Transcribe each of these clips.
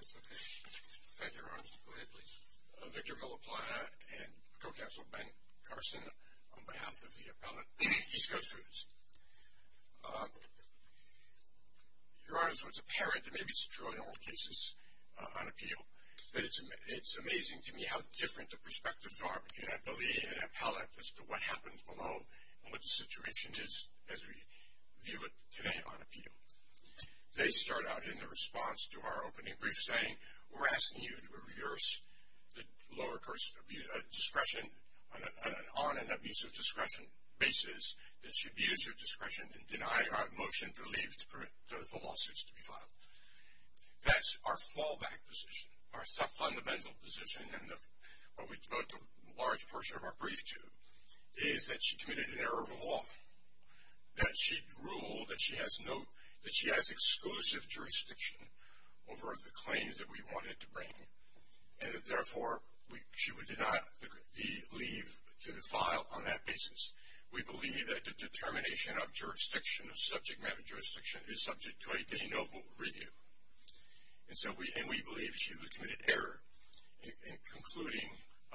That's okay. Thank you, Your Honor. Go ahead, please. Victor Villaplana and co-counsel Ben Carson on behalf of the appellant, East Coast Foods. Your Honor, so it's apparent, and maybe it's true in all cases on appeal, but it's amazing to me how different the perspectives are between an appellee and an appellant as to what happens below and what the situation is as we view it today on appeal. They start out in the response to our opening brief saying, we're asking you to reverse the lower court's discretion on an abuse of discretion basis that should use your discretion in denying our motion for leave to permit the lawsuits to be filed. That's our fallback position, our fundamental position, and what we devote a large portion of our brief to is that she committed an error of law, that she ruled that she has exclusive jurisdiction over the claims that we wanted to bring, and that therefore she would deny the leave to file on that basis. We believe that the determination of jurisdiction, of subject matter jurisdiction, is subject to a de novo review. And so we believe she committed error in concluding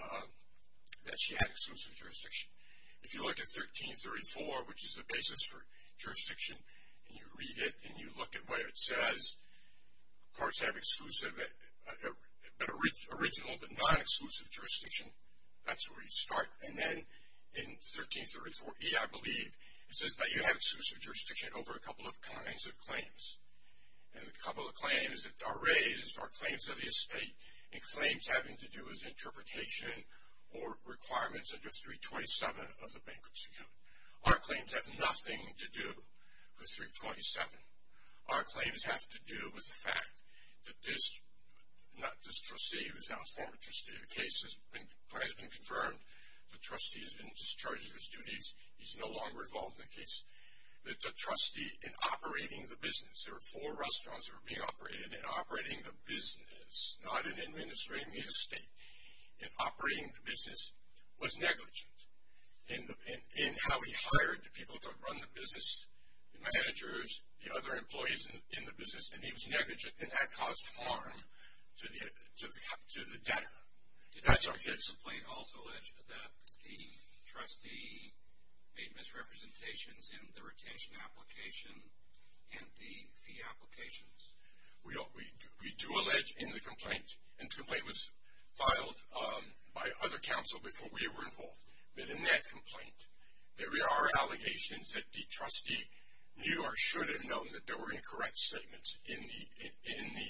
that she had exclusive jurisdiction. If you look at 1334, which is the basis for jurisdiction, and you read it and you look at where it says courts have exclusive, but original but non-exclusive jurisdiction, that's where you start. And then in 1334E, I believe, it says that you have exclusive jurisdiction over a couple of kinds of claims. And a couple of claims that are raised are claims of the estate and claims having to do with interpretation or requirements under 327 of the Bankruptcy Code. Our claims have nothing to do with 327. Our claims have to do with the fact that this trustee, who's now a former trustee, the case has been confirmed. The trustee has been discharged of his duties. He's no longer involved in the case. That the trustee, in operating the business, there were 4 restaurants that were being operated, in operating the business, not in administrating the estate, in operating the business, was negligent in how he hired the people to run the business, the managers, the other employees in the business, and he was negligent, and that caused harm to the debtor. That's our case. The complaint also alleged that the trustee made misrepresentations in the retention application and the fee applications. We do allege in the complaint, and the complaint was filed by other counsel before we were involved, but in that complaint, there are allegations that the trustee knew or should have known that there were incorrect statements in the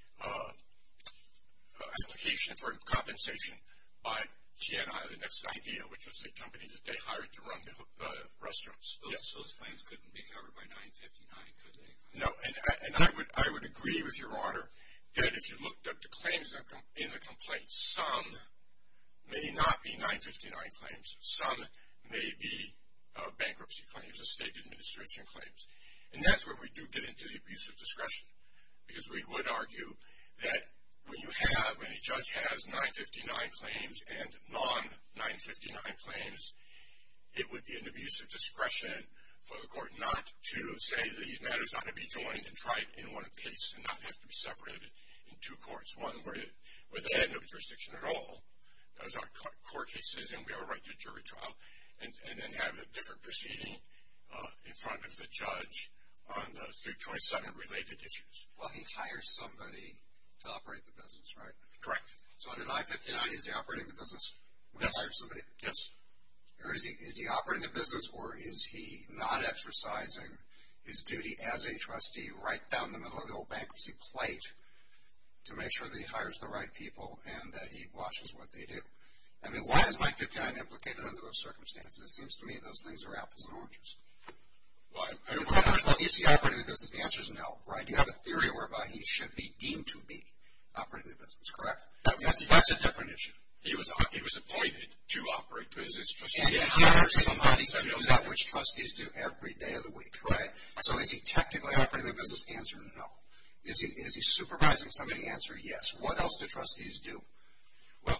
application for compensation by TNI, the Next Idea, which was the company that they hired to run the restaurants. Those claims couldn't be covered by 959, could they? No, and I would agree with Your Honor that if you looked at the claims in the complaint, some may not be 959 claims. Some may be bankruptcy claims, estate administration claims. And that's where we do get into the abuse of discretion, because we would argue that when a judge has 959 claims and non-959 claims, it would be an abuse of discretion for the court not to say that these matters ought to be joined and tried in one case and not have to be separated in 2 courts. One where they had no jurisdiction at all, those are court cases, and we have a right to jury trial, and then have a different proceeding in front of the judge on the 327 related issues. Well, he hires somebody to operate the business, right? Correct. So under 959, is he operating the business when he hires somebody? Yes. Or is he operating the business, or is he not exercising his duty as a trustee right down the middle of the old bankruptcy plate to make sure that he hires the right people and that he watches what they do? I mean, why is 959 implicated under those circumstances? It seems to me those things are apples and oranges. Well, first of all, is he operating the business? The answer is no, right? You have a theory whereby he should be deemed to be operating the business, correct? That's a different issue. He was appointed to operate the business. And he hires somebody to do that, which trustees do every day of the week, right? So is he technically operating the business? Answer, no. Is he supervising somebody? Answer, yes. What else do trustees do? Well,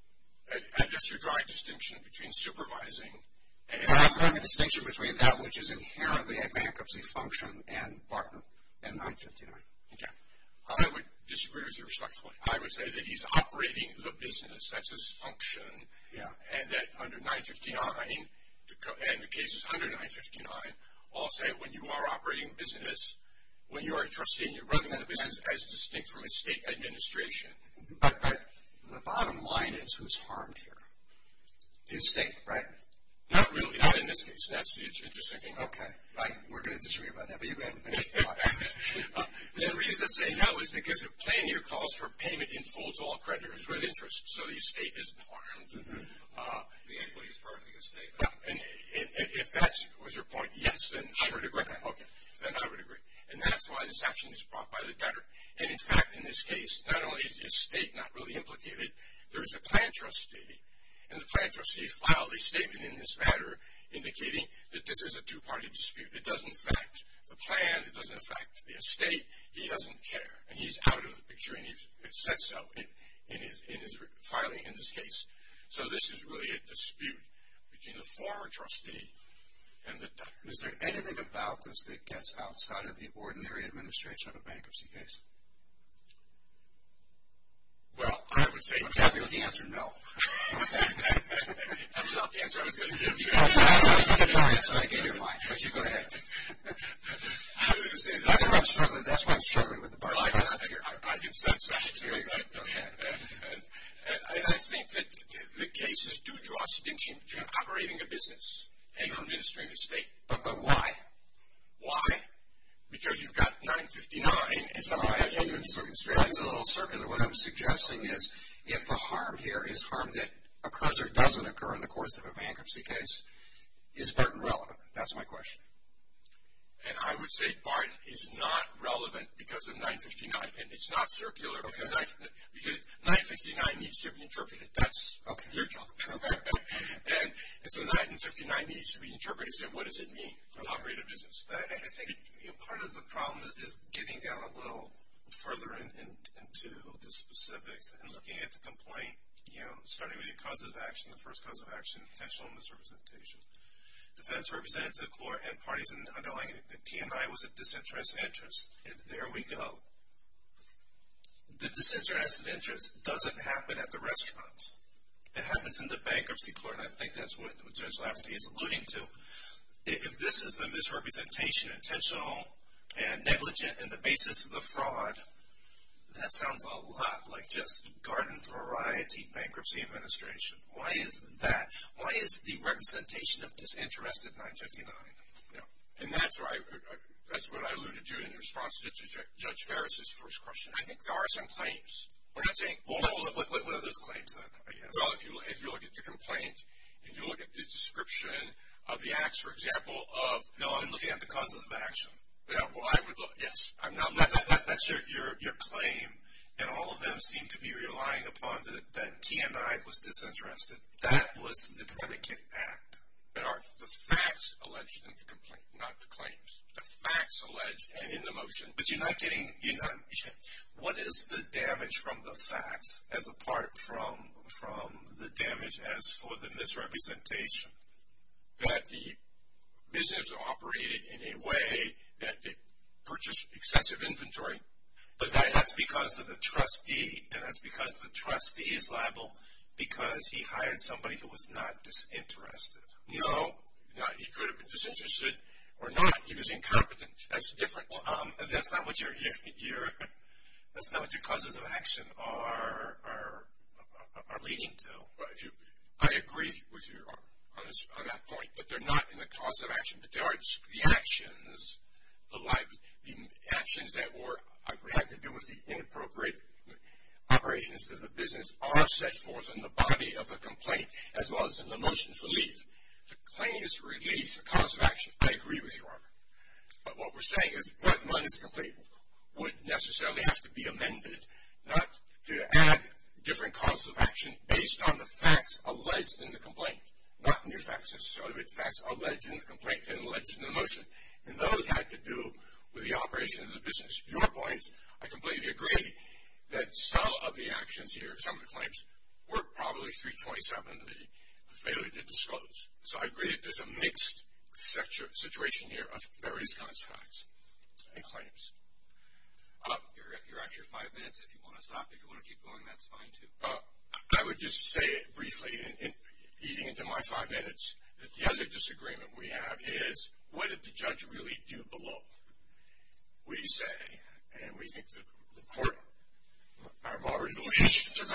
I guess you're drawing a distinction between supervising and... I'm drawing a distinction between that which is inherently a bankruptcy function and 959. Okay. I would disagree with with you respectfully. I would say that he's operating the business. That's his function. Yeah. And that under 959, and the cases under 959, all say when you are operating business, when you are a trustee and you're running the business as distinct from a state administration. But the bottom line is who's harmed here? The estate, right? Not really. Not in this case. That's the interesting thing. Okay. We're going to disagree about that, but you go ahead and finish the thought. The reason I say no is because the plan here calls for payment in full to all creditors with interest, so the estate isn't harmed. Mm-hmm. The equity is part of the estate. And if that was your point, yes, then I would agree. Okay. Then I would agree. And that's why this action is brought by the debtor. And, in fact, in this case, not only is the estate not really implicated, there is a plan trustee, and the plan trustee filed a statement in this matter indicating that this is a two-party dispute. It doesn't affect the plan. It doesn't affect the estate. He doesn't care. And he's out of the picture, and he's said so in his filing in this case. So this is really a dispute between the former trustee and the debtor. Is there anything about this that gets outside of the ordinary administration of a bankruptcy case? Well, I would say I'm happy with the answer, no. That's not the answer I was going to give you. I gave you mine, but you go ahead. I was going to say that's why I'm struggling. That's why I'm struggling with the bar concept here. I can sense that. And I think that the cases do draw a distinction between operating a business and administering the estate. But why? Why? Because you've got 959 and something like that. That's a little circular. What I'm suggesting is if the harm here is harm that occurs or doesn't occur in the course of a bankruptcy case, is Barton relevant? That's my question. And I would say Barton is not relevant because of 959. And it's not circular because 959 needs to be interpreted. That's your job. And so 959 needs to be interpreted. So what does it mean to operate a business? I think part of the problem is getting down a little further into the specifics and looking at the complaint, starting with your cause of action, the first cause of action, intentional misrepresentation. Defense represented to the court and parties in underlying the T&I was a disinterested interest. And there we go. The disinterested interest doesn't happen at the restaurants. It happens in the bankruptcy court, and I think that's what Judge Lafferty is alluding to. If this is the misrepresentation, intentional and negligent, and the basis of the fraud, that sounds a lot like just garden variety bankruptcy administration. Why is that? Why is the representation of disinterested 959? Yeah. And that's what I alluded to in response to Judge Ferris's first question. I think there are some claims. We're not saying all. What are those claims then, I guess? Well, if you look at the complaint, if you look at the description of the acts, for example, of. No, I'm looking at the causes of action. Yeah, well, I would look, yes. I'm not. That's your claim, and all of them seem to be relying upon that T&I was disinterested. That was the predicate act. But are the facts alleged in the complaint, not the claims? The facts alleged and in the motion. But what is the damage from the facts as apart from the damage as for the misrepresentation? That the business operated in a way that they purchased excessive inventory. But that's because of the trustee, and that's because the trustee is liable because he hired somebody who was not disinterested. No, he could have been disinterested or not. He was incompetent. That's different. That's not what your causes of action are leading to. Well, I agree with you on that point, that they're not in the cause of action, but they are the actions, the actions that had to do with the inappropriate operations of the business are set forth in the body of the complaint as well as in the motion for leave. The claims for release, the cause of action, I agree with you, Robert. But what we're saying is what one is complete would necessarily have to be amended, not to add different causes of action based on the facts alleged in the complaint, not new facts necessarily, but facts alleged in the complaint and alleged in the motion. And those had to do with the operation of the business. Your point, I completely agree that some of the actions here, some of the claims, were probably 327, the failure to disclose. So I agree that there's a mixed situation here of various kinds of facts and claims. You're at your 5 5 minutes if you want to stop. If you want to keep going, that's fine, too. I would just say briefly, eating into my 5 minutes, that the other disagreement we have is, what did the judge really do below? We say, and we think that the court, I'm already losing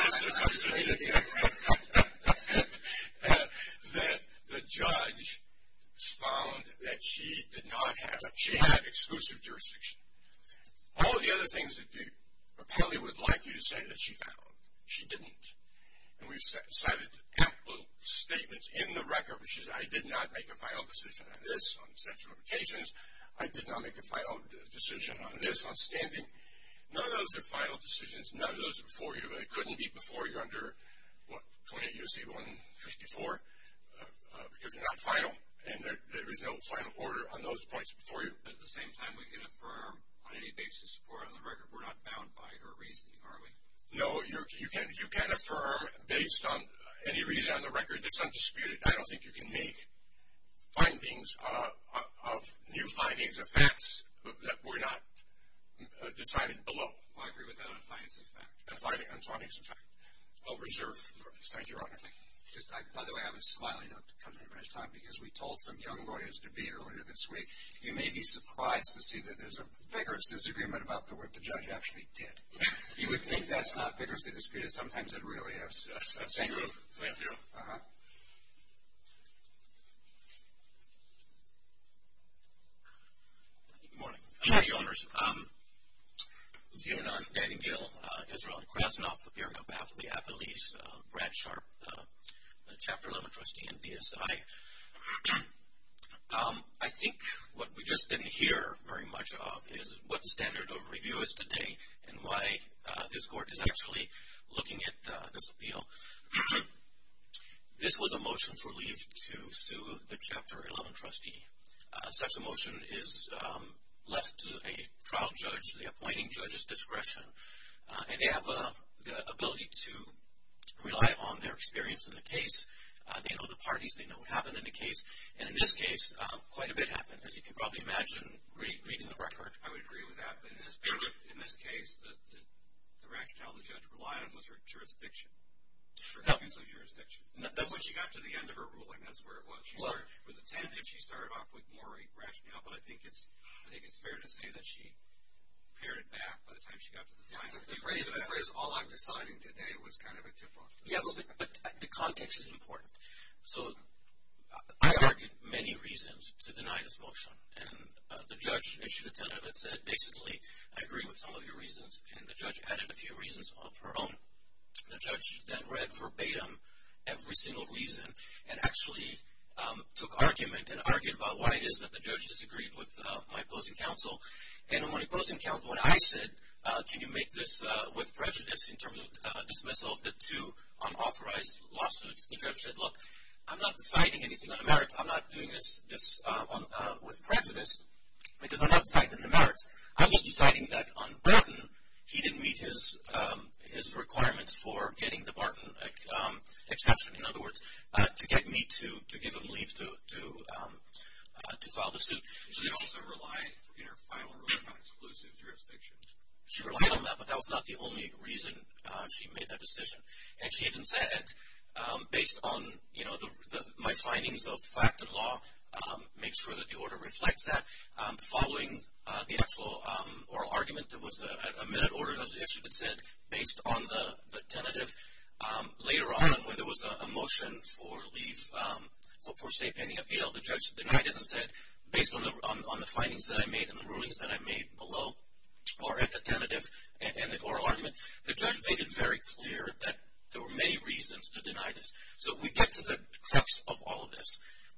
that the judge found that she had exclusive jurisdiction. All the other things that the appellee would like you to say that she found, she didn't. And we've cited ample statements in the record, which is, I did not make a final decision on this, on statute of limitations. I did not make a final decision on this, on standing. None of those are final decisions. None of those are before you. They couldn't be before you under, 28 U.S.C. 154, because they're not final, and there is no final order on those points before you. But at the same time, we can affirm on any basis support on the record. We're not bound by her reasoning, are we? No, you can affirm based on any reason on the record that's undisputed. I don't think you can make findings of new findings of facts that were not decided below. Well, I agree with that on findings of fact. On findings of fact. I'll reserve the rest. Thank you, Your Honor. By the way, I was smiling up to come in at time because we told some young lawyers to be earlier this week. You may be surprised to see that there's a vigorous disagreement about what the judge actually did. You would think that's not vigorously disputed. Sometimes it really is. Yes, that's true. Thank you. Good morning. Your Honors. Zionon Nightingale, Israel, and Krasnoff appearing on behalf of the appellees, Brad Sharp, Chapter 11 trustee and DSI. I think what we just didn't hear very much of is what the standard of review is today and why this court is actually looking at this appeal. This was a motion for leave to sue the Chapter 11 trustee. Such a motion is left to a trial judge, the appointing judge's discretion, and they have the ability to rely on their experience in the case. They know the parties, they know what happened in the case, and in this case, quite a bit happened, as you can probably imagine reading the record. I would agree with that, but in this case, the rationale the judge relied on was her jurisdiction. Her use of jurisdiction. That's when she got to the end of her ruling, that's where it was. She started with a tentative, she started off with more rationale, but I think it's fair to say that she pared it back by the time she got to the final. The phrase, all I'm deciding today was kind of a tip-off. Yeah, but the context is important. So I argued many reasons to deny this motion, and the judge issued a tentative that said, basically, I agree with some of your reasons, and the judge added a few reasons of her own. The judge then read verbatim every single reason and actually took argument and argued about why it is that the judge disagreed with my opposing counsel. And when I said, can you make this with prejudice in terms of dismissal of the two unauthorized lawsuits, the judge said, look, I'm not deciding anything on the merits. I'm not doing this with prejudice because I'm not deciding the merits. I'm just deciding that on Barton, he didn't meet his requirements for getting the Barton exception. In other words, to get me to give him leave to file the suit. She also relied in her final ruling on exclusive jurisdiction. She relied on that, but that was not the only reason she made that decision. And she even said, based on my findings of fact and law, make sure that the order reflects that. Following the actual oral argument, there was a minute order that was issued that said, based on the tentative, later on when there was a motion for leave for state pending appeal, the judge denied it and said, based on the findings that I made and the rulings that I made below, or at the tentative and the oral argument, the judge made it very clear that there were many reasons to deny this. So we get to the crux of all of this.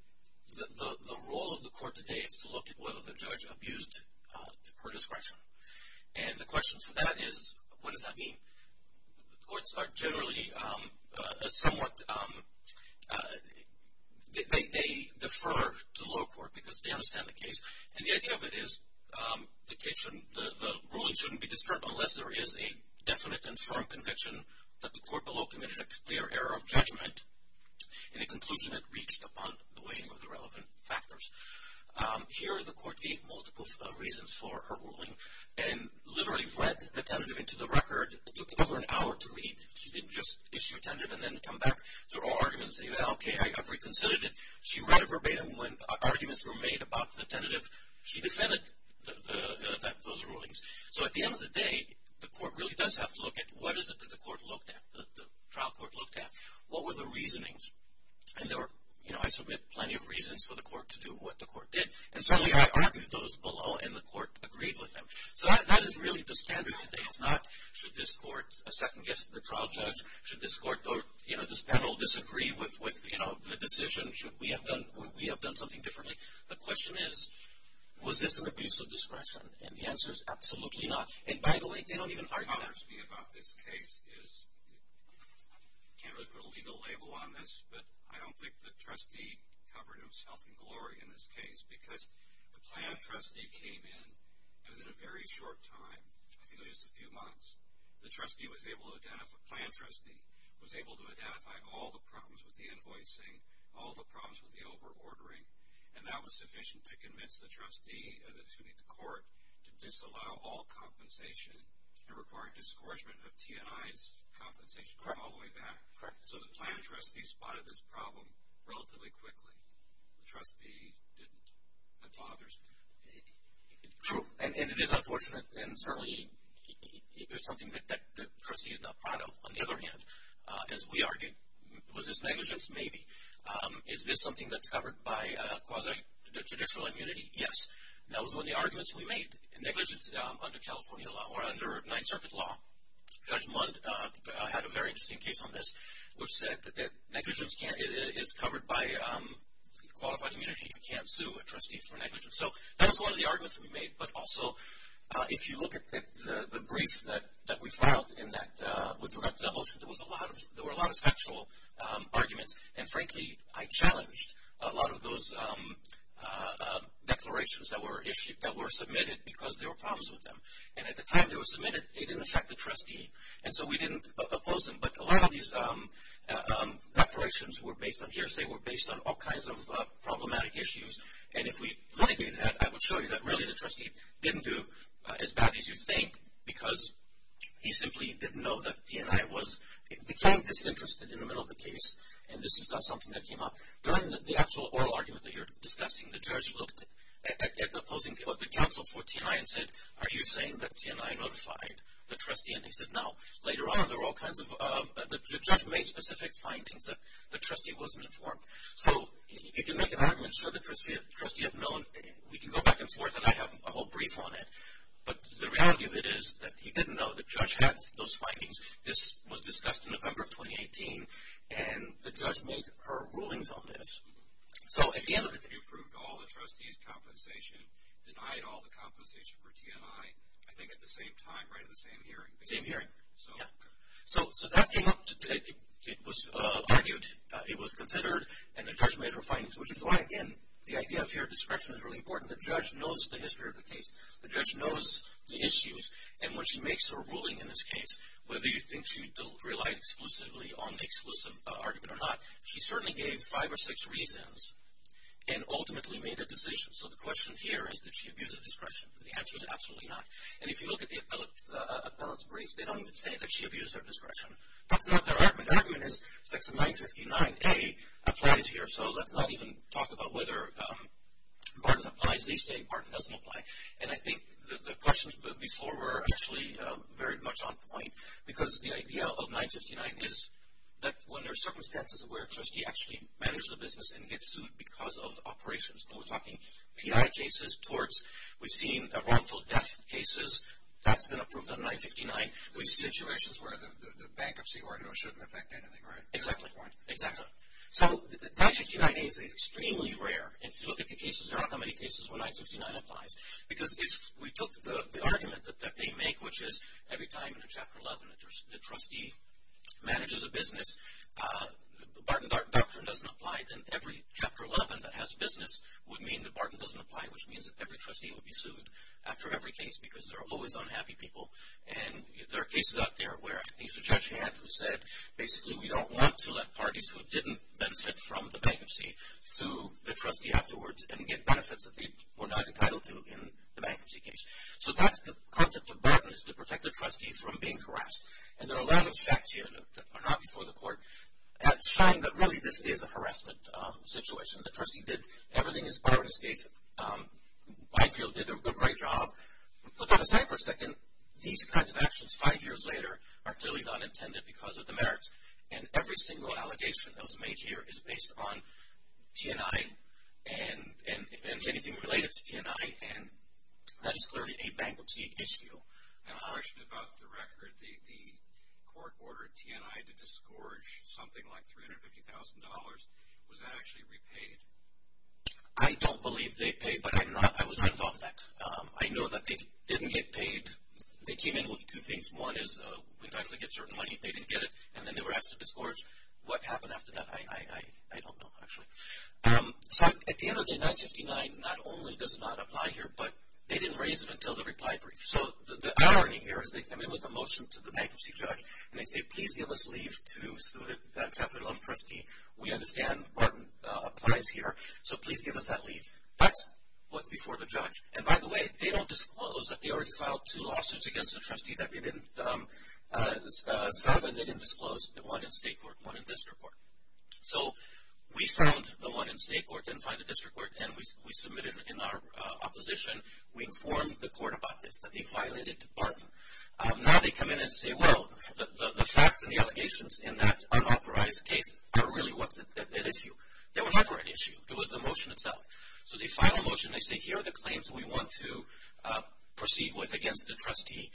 The role of the court today is to look at whether the judge abused her discretion. And the question for that is, what does that mean? The courts are generally somewhat, they defer to the lower court because they understand the case. And the idea of it is the ruling shouldn't be disturbed unless there is a definite and firm conviction that the court below committed a clear error of judgment in a conclusion it reached upon the weighing of the relevant factors. Here, the court gave multiple reasons for her ruling and literally read the tentative into the record. It took over an hour to read. She didn't just issue a tentative and then come back to her argument and say, well, okay, I've reconsidered it. She read it verbatim when arguments were made about the tentative. She defended those rulings. So at the end of the day, the court really does have to look at what is it that the court looked at, the trial court looked at. What were the reasonings? And there were, I submit plenty of reasons for the court to do what the court did. And certainly I argued those below, and the court agreed with them. So that is really the standard today. It's not, should this court second-guess the trial judge? Should this court, or, this panel disagree with the decision? Should we have done something differently? The question is, was this an abuse of discretion? And the answer is absolutely not. And by the way, they don't even argue that. What bothers me about this case is, can't really put a legal label on this, but I don't think the trustee covered himself in glory in this case, because the plan trustee came in, and within a very short time, I think it was just a few months, the trustee was able to identify, plan trustee was able to identify all the problems with the invoicing, all the problems with the over-ordering, and that was sufficient to convince the trustee, the court, to disallow all compensation and require disgorgement of T&I's compensation all the way back. Correct. So the plan trustee spotted this problem relatively quickly. The trustee didn't. That bothers me. True, and it is unfortunate, and certainly it's something that the trustee is not proud of. On the other hand, as we argued, was this negligence? Maybe. Is this something that's covered by quasi-judicial immunity? Yes. That was one of the arguments we made. Negligence under California law, or under Ninth Circuit law, Judge Mund had a very interesting case on this, which said that negligence is covered by qualified immunity. You can't sue a trustee for negligence. So that was one of the arguments we made, but also if you look at the brief that we filed in that with regard to that motion, there were a lot of factual arguments, and frankly, I challenged a lot of those declarations that were submitted because there were problems with them. And at the time they were submitted, they didn't affect the trustee, and so we didn't oppose them. But a lot of these declarations were based on hearsay, were based on all kinds of problematic issues. And if we litigated that, I would show you that really the trustee didn't do as bad as you think, because he simply didn't know that T&I became disinterested in the middle of the case, and this is not something that came up. During the actual oral argument that you're discussing, the judge looked at the counsel for T&I and said, are you saying that T&I notified the trustee? And they said no. Later on, there were all kinds of, the judge made specific findings that the trustee wasn't informed. So you can make an argument, sure, the trustee had known. We can go back and forth, and I have a whole brief on it. But the reality of it is that he didn't know. The judge had those findings. This was discussed in November of 2018, and the judge made her rulings on this. So at the end of it, you approved all the trustees' compensation, denied all the compensation for T&I, I think at the same time, right at the same hearing. Same hearing. So, yeah. So that came up. It was argued. It was considered, and the judge made her findings, which is why, again, the idea of fair discretion is really important. The judge knows the history of the case. The judge knows the issues. And when she makes her ruling in this case, whether you think she relied exclusively on the exclusive argument or not, she certainly gave 5 or 6 reasons and ultimately made a decision. So the question here is, did she abuse of discretion? The answer is absolutely not. And if you look at the appellate's briefs, they don't even say that she abused her discretion. That's not their argument. Their argument is Section 959A applies here. So let's not even talk about whether Barton applies. They say Barton doesn't apply. And I think the questions before were actually very much on point, because the idea of 959 is that when there are circumstances where a trustee actually manages a business and gets sued because of operations, and we're talking PI cases, torts, we've seen wrongful death cases, that's been approved on 959. We've seen situations where the bankruptcy order shouldn't affect anything, right? Exactly. Exactly. So 959A is extremely rare. And if you look at the cases, there aren't that many cases where 959 applies. Because if we took the argument that they make, which is every time in a Chapter 11 the trustee manages a business, the Barton Doctrine doesn't apply, then every Chapter 11 that has business would mean that Barton doesn't apply, which means that every trustee would be sued after every case because there are always unhappy people. And there are cases out there where I think it was Judge Hand who said, basically, we don't want to let parties who didn't benefit from the bankruptcy sue the trustee afterwards and get benefits that they were not entitled to in the bankruptcy case. So that's the concept of Barton, is to protect the trustee from being harassed. And there are a lot of facts here that are not before the court showing that really this is a harassment situation. The trustee did everything as part of his case. I feel did a great job. Put that aside for a second. These kinds of actions 5 years later are clearly not intended because of the merits. And every single allegation that was made here is based on T&I and anything related to T&I, and that is clearly a bankruptcy issue. I have a question about the record. The court ordered T&I to disgorge something like $350,000. Was that actually repaid? I don't believe they paid, but I was not involved in that. I know that they didn't get paid. They came in with two things. One is we entitled to get certain money. They didn't get it, and then they were asked to disgorge. What happened after that, I don't know, actually. So at the end of the day, 959 not only does not apply here, but they didn't raise it until the reply brief. So the irony here is they come in with a motion to the bankruptcy judge, and they say, please give us leave to sue the Chapter 11 trustee. We understand Barton applies here, so please give us that leave. That's what's before the judge. And by the way, they don't disclose that they already filed 2 lawsuits against the trustee that they didn't serve, and they didn't disclose the one in state court, one in district court. So we found the one in state court, didn't find the district court, and we submitted in our opposition. We informed the court about this, that they violated Barton. Now they come in and say, well, the facts and the allegations in that unauthorized case are really what's at issue. They were never an issue. It was the motion itself. So they file a motion. They say, here are the claims we want to proceed with against the trustee.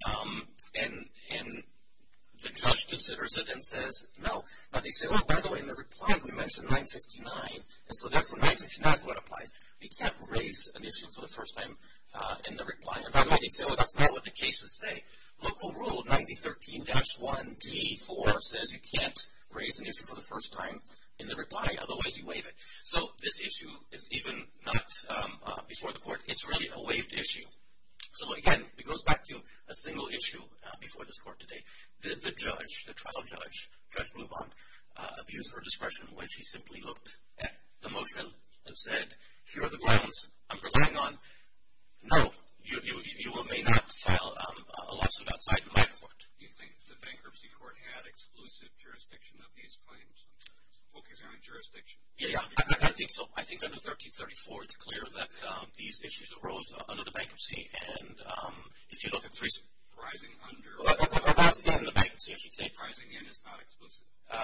And the judge considers it and says, no. But they say, oh, by the way, in the reply, we mentioned 969. And so that's what 969 is what applies. You can't raise an issue for the first time in the reply. And by the way, they say, oh, that's not what the cases say. Local rule 9013-1G4 says you can't raise an issue for the first time in the reply. Otherwise, you waive it. So this issue is even not before the court. It's really a waived issue. So, again, it goes back to a single issue before this court today. The judge, the trial judge, Judge Blubond, abused her discretion when she simply looked at the motion and said, here are the grounds I'm relying on. No, you may not file a lawsuit outside my court. Do you think the bankruptcy court had exclusive jurisdiction of these claims? Focusing on jurisdiction. Yeah, I think so. I think under 1334, it's clear that these issues arose under the bankruptcy. And if you look at rising under. Rising in the bankruptcy, I should say. Rising in is not exclusive.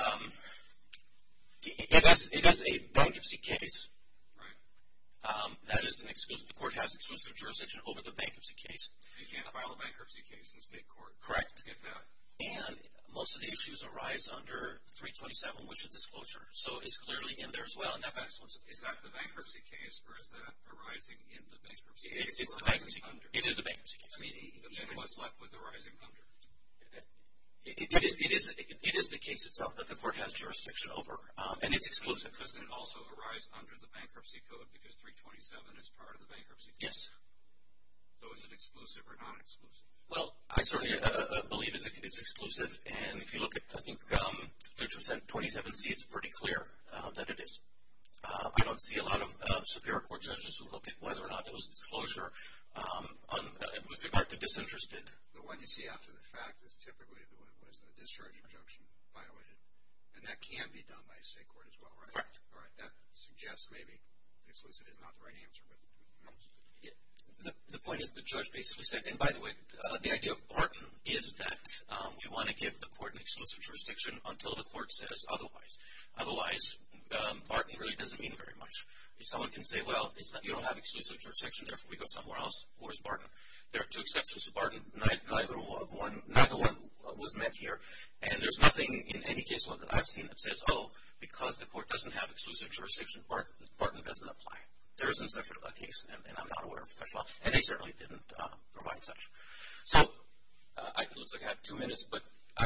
It is a bankruptcy case. Right. That is an exclusive. The court has exclusive jurisdiction over the bankruptcy case. You can't file a bankruptcy case in state court. Correct. Get that. And most of the issues arise under 327, which is disclosure. So it's clearly in there as well, and that's exclusive. Is that the bankruptcy case, or is that arising in the bankruptcy case? It's the bankruptcy case. It is the bankruptcy case. I mean, even what's left with the rising under. It is the case itself that the court has jurisdiction over, and it's exclusive. Doesn't it also arise under the bankruptcy code because 327 is part of the bankruptcy case? Yes. So is it exclusive or non-exclusive? Well, I certainly believe it's exclusive, and if you look at, I think, 327C, it's pretty clear that it is. I don't see a lot of Superior Court judges who look at whether or not there was disclosure with regard to disinterested. The one you see after the fact is typically was the discharge injunction violated, and that can be done by a state court as well, right? Correct. All right. That suggests maybe exclusive is not the right answer, but who knows? The point is the judge basically said, and by the way, the idea of Barton is that we want to give the court an exclusive jurisdiction until the court says otherwise. Otherwise, Barton really doesn't mean very much. If someone can say, well, you don't have exclusive jurisdiction, therefore we go somewhere else, where's Barton? There are two exceptions to Barton. Neither one was met here, and there's nothing in any case that I've seen that says, oh, because the court doesn't have exclusive jurisdiction, Barton doesn't apply. There isn't such a case, and I'm not aware of such law, and they certainly didn't provide such. So it looks like I have 2 minutes, but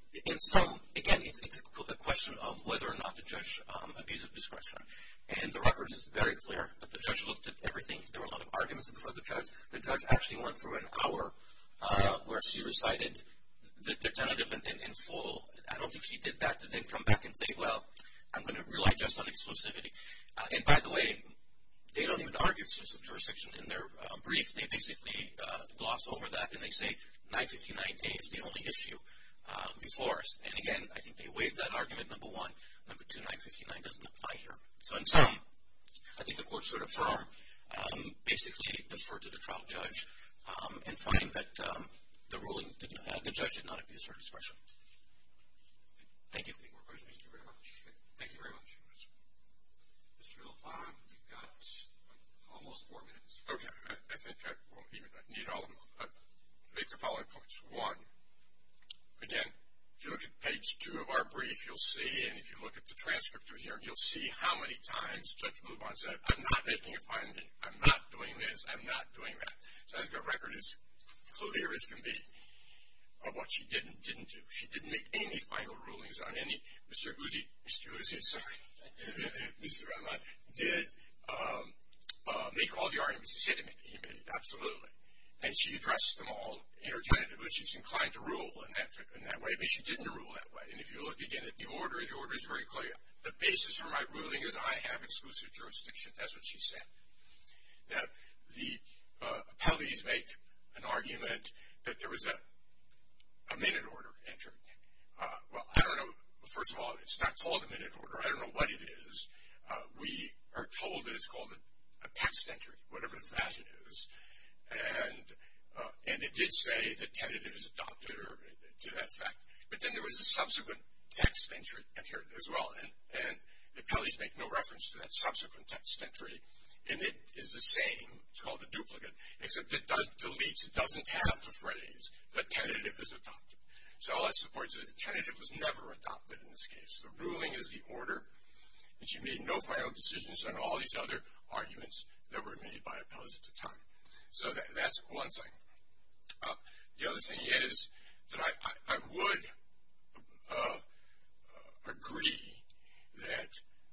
again, it's a question of whether or not the judge abused discretion. And the record is very clear that the judge looked at everything. There were a lot of arguments before the judge. The judge actually went through an hour where she recited the tentative in full. I don't think she did that to then come back and say, well, I'm going to rely just on exclusivity. And by the way, they don't even argue exclusive jurisdiction in their brief. They basically gloss over that, and they say 959A is the only issue before us. And again, I think they waived that argument, number one. Number two, 959 doesn't apply here. So in sum, I think the court should affirm, basically defer to the trial judge, and find that the judge did not abuse her discretion. Thank you. Any more questions? Thank you very much. Thank you very much. Mr. Villaplana, you've got almost 4 minutes. Okay. I think I won't even need all of them. Make the following points. One, again, if you look at page 2 of our brief, you'll see, and if you look at the transcript of the hearing, you'll see how many times Judge Bluban said, I'm not making a finding. I'm not doing this. I'm not doing that. So I think the record is clear as can be of what she did and didn't do. She didn't make any final rulings on any. Mr. Rahman did make all the arguments he made, absolutely. And she addressed them all in her tentative, but she's inclined to rule in that way, but she didn't rule that way. And if you look again at the order is very clear. The basis for my ruling is I have exclusive jurisdiction. That's what she said. Now, the appellees make an argument that there was a minute order entered. Well, I don't know. First of all, it's not called a minute order. I don't know what it is. We are told that it's called a text entry, whatever that is. And it did say that tentative is adopted or to that effect. But then there was a subsequent text entry entered as well. And the appellees make no reference to that subsequent text entry. And it is the same. It's called a duplicate, except it deletes. It doesn't have the phrase that tentative is adopted. So all that supports is that tentative was never adopted in this case. The ruling is the order, and she made no final decisions on all these other arguments that were made by appellees at the time. So that's one thing. The other thing is that I would agree that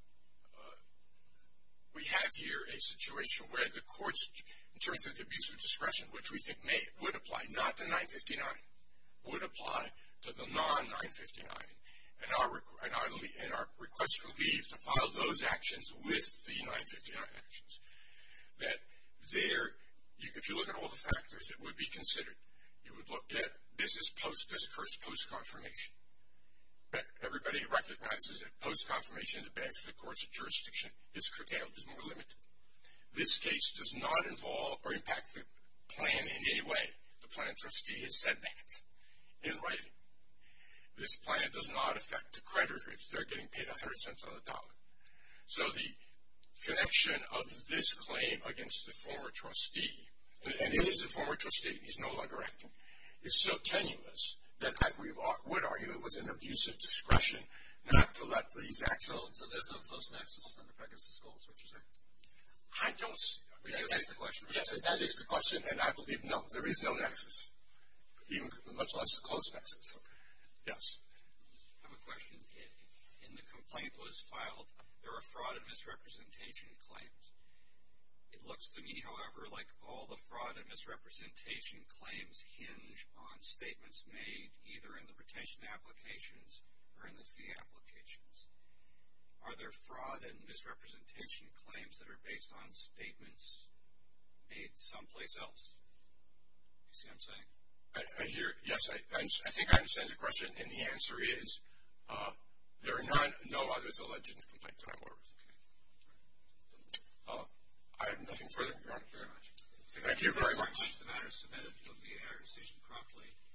we have here a situation where the courts, in terms of the abuse of discretion, which we think would apply, not to 959, would apply to the non-959. And our request for leave to file those actions with the 959 actions. That there, if you look at all the factors that would be considered, you would look at this occurs post-confirmation. But everybody recognizes that post-confirmation, the basis of the court's jurisdiction is curtailed, is more limited. This case does not involve or impact the plan in any way. The plan trustee has said that in writing. This plan does not affect the creditors. They're getting paid 100 cents on the dollar. So the connection of this claim against the former trustee, and it is a former trustee, he's no longer acting, is so tenuous that I would argue it was an abuse of discretion not to let these actions. So there's no close nexus under Pegasus goals, what you're saying? I don't see. That's the question. Yes, that is the question, and I believe no, there is no nexus, even much less close nexus. Yes. I have a question. In the complaint that was filed, there are fraud and misrepresentation claims. It looks to me, however, like all the fraud and misrepresentation claims hinge on statements made either in the retention applications or in the fee applications. Are there fraud and misrepresentation claims that are based on statements made someplace else? You see what I'm saying? I hear, yes, I think I understand the question, and the answer is there are no others alleged in the complaint that I'm aware of. I have nothing further. Thank you very much. The matter is submitted. It will be in our decision promptly.